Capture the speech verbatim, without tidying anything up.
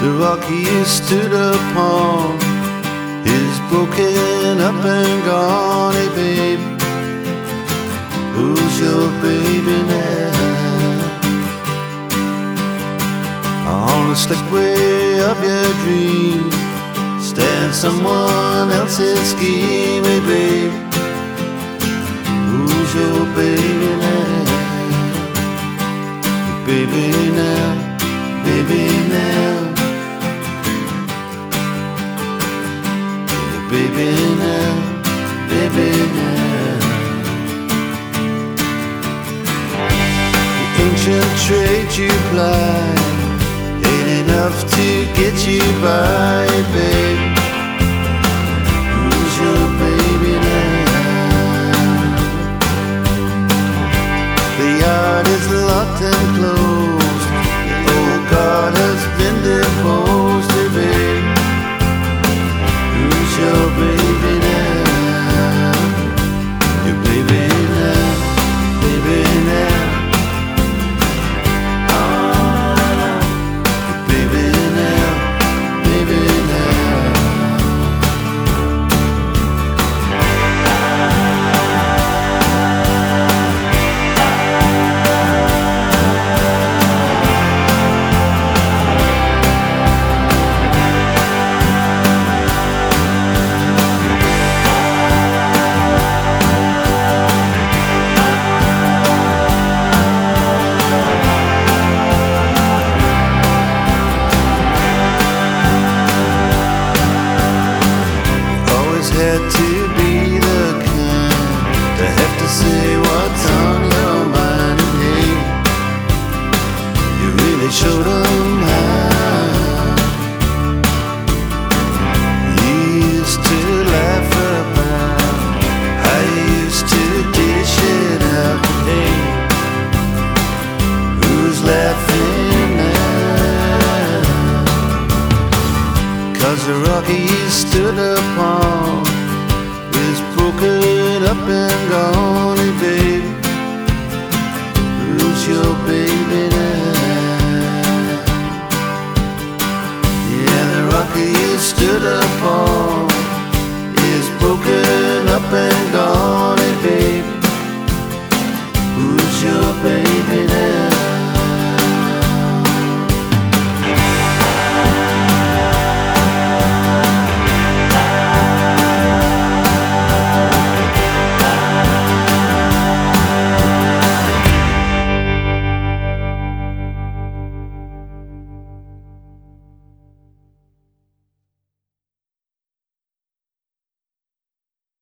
The rock he stood upon is broken up and gone. Hey babe, who's your baby now? On the slipway of your dreams stands someone else's scheme. Hey babe, who's your baby now? Baby now, baby now, baby now, baby now. The ancient trade you plied ain't enough to get you by, babe. Who's your baby now? The yard is locked and closed. The old guard has been deposed, hey, babe. Who's your baby now? Your baby now, baby now. Oh, your baby now, baby now. Had to be the kind to have to say what's on your mind. And hey, you really showed them how. You used to laugh about how you used to dish it out. Hey, who's laughing now? 'Cause the rock he stood upon is broken up and gone, hey babe. Who's your baby now? Yeah, the rock you stood upon